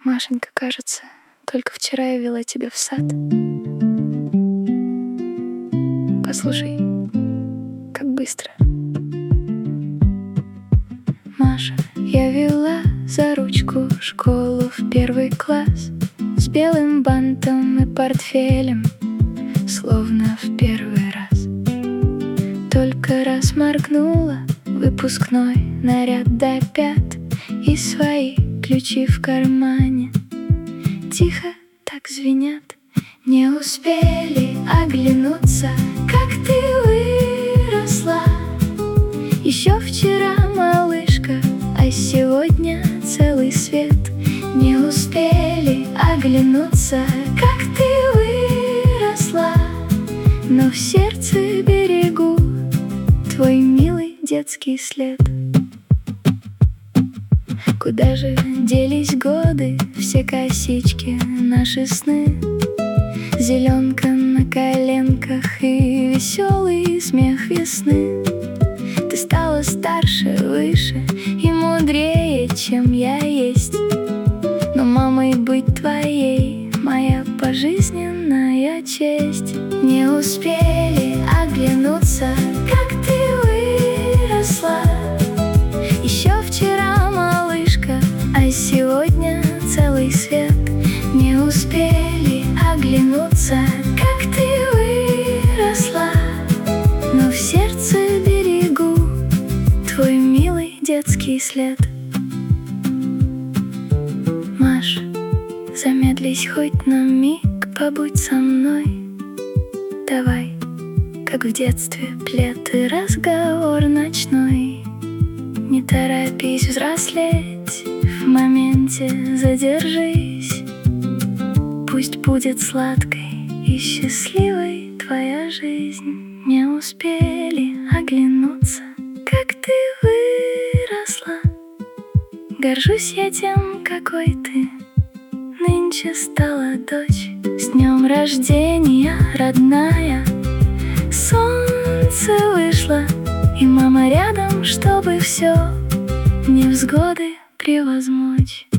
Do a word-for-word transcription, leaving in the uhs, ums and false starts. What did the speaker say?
Машенька, кажется, только вчера я вела тебя в сад. Послушай, как быстро. Маша, я вела за ручку школу в первый класс с белым бантом и портфелем, словно в первый раз. Только раз моргнула, выпускной наряд до пят, и свои ключи в кармане тихо так звенят. Не успели оглянуться, как ты выросла. Еще вчера малышка, а сегодня целый свет. Не успели оглянуться, как ты выросла, но в сердце берегу твой милый детский след. Куда же делись годы, все косички, наши сны, зеленка на коленках и веселый смех весны? Ты стала старше, выше и мудрее, чем я есть, но мамой быть твоей моя пожизненная честь. Не успели оглянуться, как ты выросла. Еще вчера малышка, а сегодня целый свет. Не успели оглянуться, как ты выросла, но в сердце берегу твой милый детский след. Маш, замедлись хоть на миг, побудь со мной. Давай, как в детстве, плед и разговор ночной. Не торопись взрослеть, в моменте задержись. Пусть будет сладкой и счастливой твоя жизнь. Не успели оглянуться, как ты выросла. Горжусь я тем, какой ты нынче стала, дочь. С днем рождения, родная. Солнце вышло, и мама рядом, чтобы все невзгоды превозмочь.